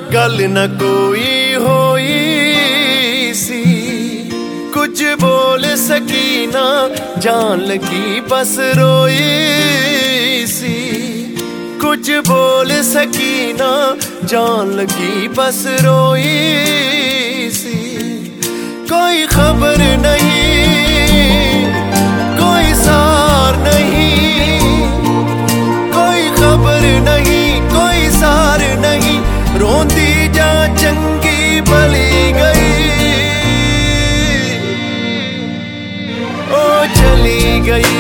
गल न कोई होई सी, कुछ बोल सकी ना, जान लगी बस रोई सी। कुछ बोल सकी ना, जान लगी बस रोई सी। कोई खबर नहीं, कोई सार नहीं, कोई खबर नहीं, कोई सार नहीं, रोंदी जा चंगी भली गई। ओ चली गई,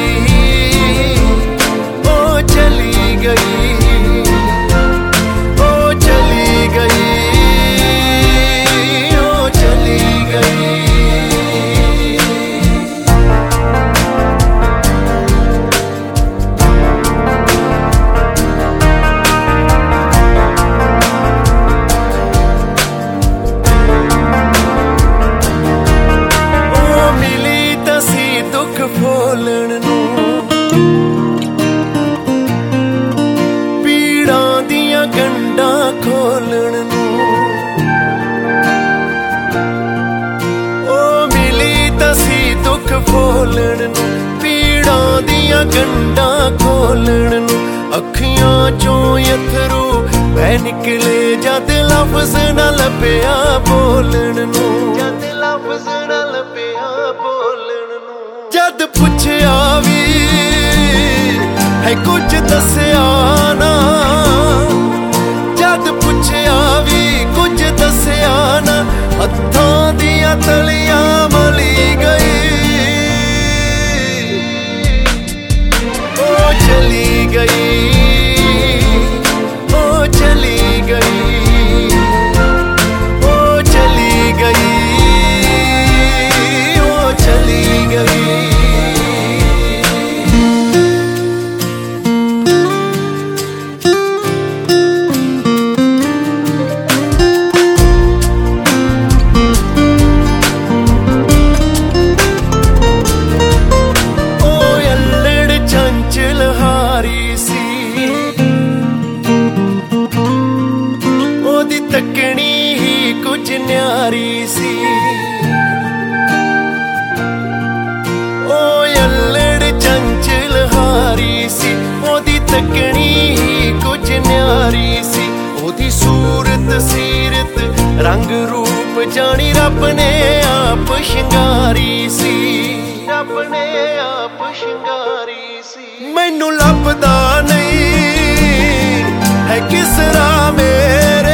ओ चली गई, ओ चली गई, ओ चली गई। ਫੋਲਣ ਨੂੰ ਪੀੜਾਂ ਦੀਆਂ ਗੰਢਾਂ ਖੋਲਣ ਨੂੰ, ਉਹ ਮਿਲੀ ਤਾਂ ਸੀ ਦੁੱਖ ਫੋਲਣ ਨੂੰ, ਪੀੜਾਂ ਦੀਆਂ ਗੰਢਾਂ ਖੋਲਣ ਨੂੰ। ਅੱਖੀਆਂ ਚੋਂ ਅਥਰੂ ਵਹਿ ਨਿਕਲੇ ਜਦ ਲਫ਼ਜ਼ ਨਾ ਲੱਭਿਆ ਬੋਲਣ ਨੂੰ, ਜਦ ਲਫ਼ਜ਼ ਨਾ ਲੱਭਿਆ ਬੋਲਣ ਨੂੰ। जद पुछया भी है कुछ दस्या ना, जद पुछया भी कुछ दस्या ना, हत्थां दियां तलियां मली गई। ओ चली गई, ओ चली गई, ओ चली गई, ओ चली गई। तकनी ही कुछ न्यारी सी, ओ अल्लड़ चंचल हारी सी। ओदी तकनी ही कुछ न्यारी सी, ओदी सूरत सीरत रंग रूप जानी रब ने आप शिंगारी सी, रब ने आप शिंगारी सी। मैनू लभदा नहीं है किस राह मेरे,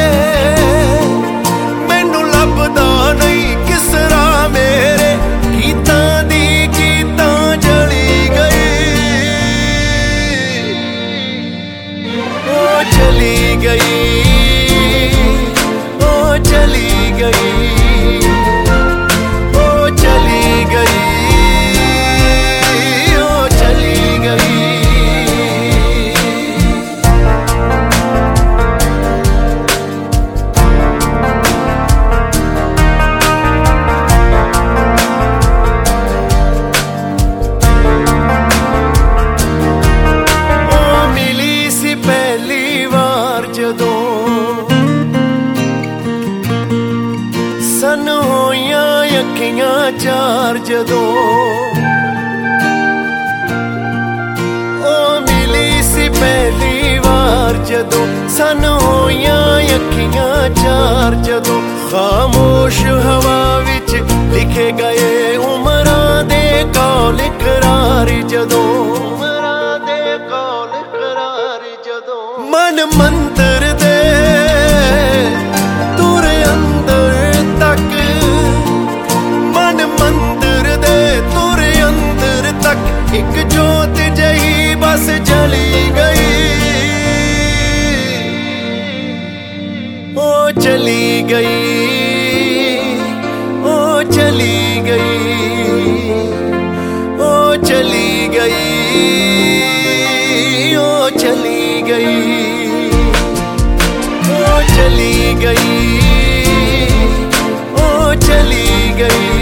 चली गई, ओ चली गई, ओ चली गई, ओ चली गई। सन होइयां अखियां चार जदों, ओ मिली सी पहली वार जदों। सन होइयां अखियां चार जदों, खामोश हवा विच लिखे गए उमरां दे कौल करार जदों, उमरां दे कौल करार जदों। मन मंतर दे तुर अंदर तक, मन मंदिर दे तुर अंदर तक, एक जोत जही बस जली गई। ओ चली गई, ओ चली गई, ओ चली गई, ओ चली गई, ओ चली गई, ओ चली गई।